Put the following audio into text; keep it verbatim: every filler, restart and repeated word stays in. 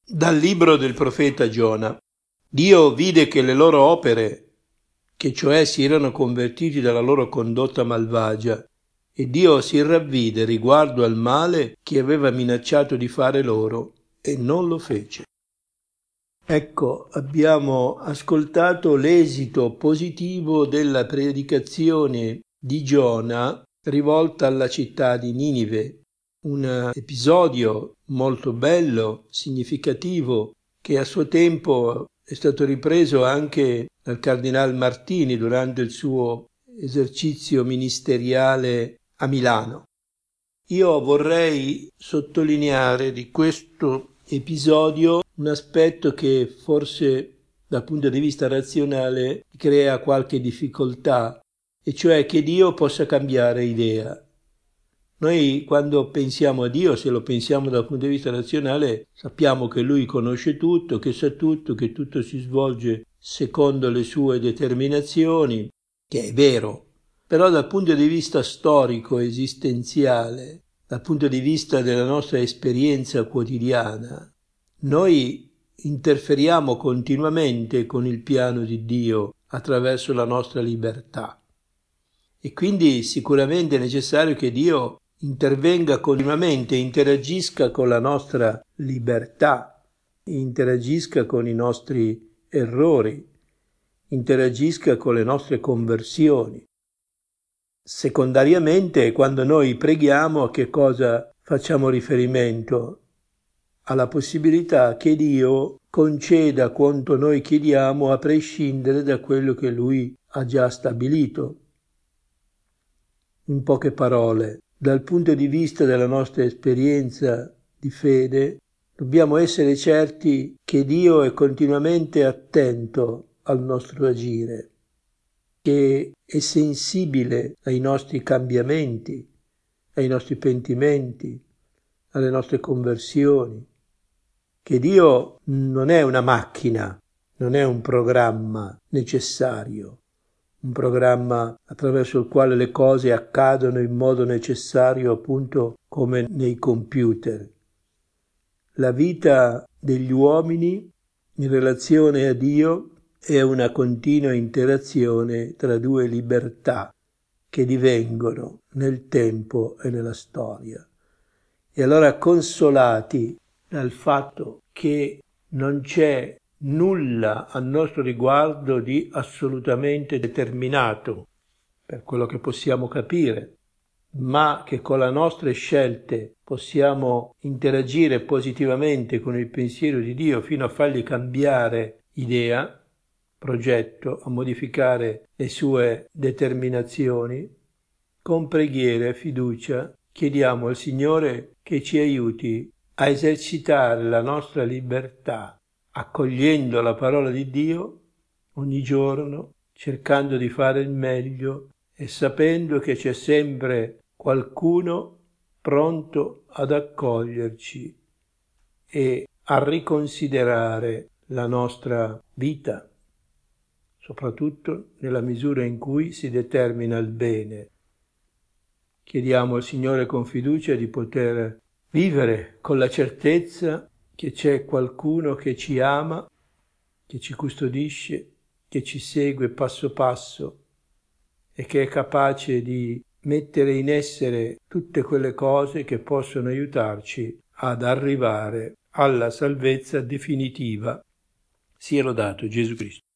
Dal libro del profeta Giona. Dio vide che le loro opere, che cioè si erano convertiti dalla loro condotta malvagia, e Dio si ravvide riguardo al male che aveva minacciato di fare loro, e non lo fece. Ecco, abbiamo ascoltato l'esito positivo della predicazione di Giona rivolta alla città di Ninive. Un episodio molto bello, significativo, che a suo tempo è stato ripreso anche dal Cardinal Martini durante il suo esercizio ministeriale a Milano. Io vorrei sottolineare di questo episodio un aspetto che forse dal punto di vista razionale crea qualche difficoltà, e cioè che Dio possa cambiare idea. Noi quando pensiamo a Dio, se lo pensiamo dal punto di vista razionale, sappiamo che Lui conosce tutto, che sa tutto, che tutto si svolge secondo le sue determinazioni, che è vero. Però dal punto di vista storico, esistenziale, dal punto di vista della nostra esperienza quotidiana, noi interferiamo continuamente con il piano di Dio attraverso la nostra libertà. E quindi sicuramente è necessario che Dio intervenga continuamente, interagisca con la nostra libertà, interagisca con i nostri errori, interagisca con le nostre conversioni. Secondariamente, quando noi preghiamo, a che cosa facciamo riferimento? Alla possibilità che Dio conceda quanto noi chiediamo a prescindere da quello che Lui ha già stabilito. In poche parole, dal punto di vista della nostra esperienza di fede, dobbiamo essere certi che Dio è continuamente attento al nostro agire, che è sensibile ai nostri cambiamenti, ai nostri pentimenti, alle nostre conversioni, che Dio non è una macchina, non è un programma necessario, un programma attraverso il quale le cose accadono in modo necessario, appunto come nei computer. La vita degli uomini in relazione a Dio è una continua interazione tra due libertà che divengono nel tempo e nella storia. E allora, consolati dal fatto che non c'è nulla a nostro riguardo di assolutamente determinato, per quello che possiamo capire, ma che con le nostre scelte possiamo interagire positivamente con il pensiero di Dio fino a fargli cambiare idea, progetto, a modificare le sue determinazioni, con preghiera e fiducia chiediamo al Signore che ci aiuti a esercitare la nostra libertà, accogliendo la parola di Dio ogni giorno, cercando di fare il meglio e sapendo che c'è sempre qualcuno pronto ad accoglierci e a riconsiderare la nostra vita, soprattutto nella misura in cui si determina il bene. Chiediamo al Signore con fiducia di poter vivere con la certezza che c'è qualcuno che ci ama, che ci custodisce, che ci segue passo passo e che è capace di mettere in essere tutte quelle cose che possono aiutarci ad arrivare alla salvezza definitiva. Sia lodato Gesù Cristo.